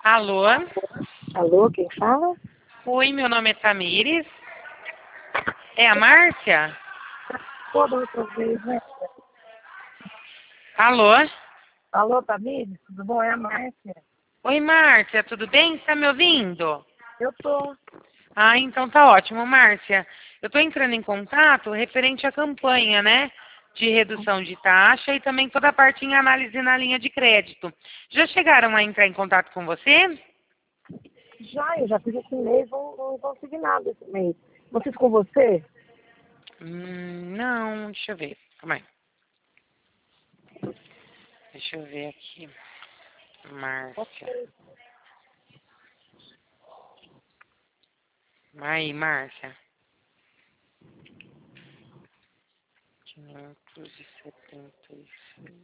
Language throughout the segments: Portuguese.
Alô? Alô, quem fala? Oi, meu nome é Tamires. É a Márcia? Toda outra vez, né? Alô? Alô, Tamires, tudo bom? É a Márcia. Oi, Márcia, tudo bem? Você tá me ouvindo? Eu tô. Ah, então tá ótimo, Márcia. Eu tô entrando em contato referente à campanha, né? De redução de taxa e também toda a parte em análise na linha de crédito. Já chegaram a entrar em contato com você? Eu já fiz esse mês, não consegui nada esse mês. Não fiz com você? Não, deixa eu ver. Calma aí. Deixa eu ver aqui. Márcia. Aí, Márcia. 576.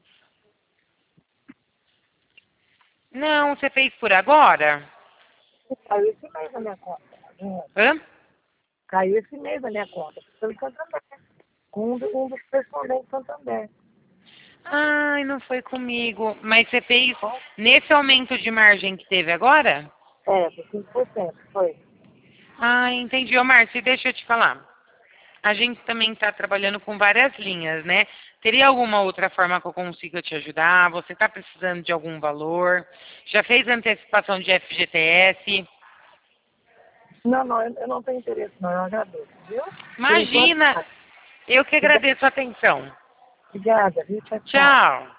Não, você fez por agora? Caiu esse mês na minha conta. Hã? Caiu esse mês na minha conta. Pelo Santander. Com um dos correspondentes Santander. Ai, não foi comigo. Mas você fez nesse aumento de margem que teve agora? É, por 5%. Foi. Ah, entendi. Ô, Márcia, deixa eu te falar. A gente também está trabalhando com várias linhas, né? Teria alguma outra forma que eu consiga te ajudar? Você está precisando de algum valor? Já fez antecipação de FGTS? Não, eu não tenho interesse, não. Eu agradeço, viu? Por enquanto, Imagina! tá. Eu que Obrigada, agradeço a atenção. obrigada, viu? Tchau, tchau. Tchau!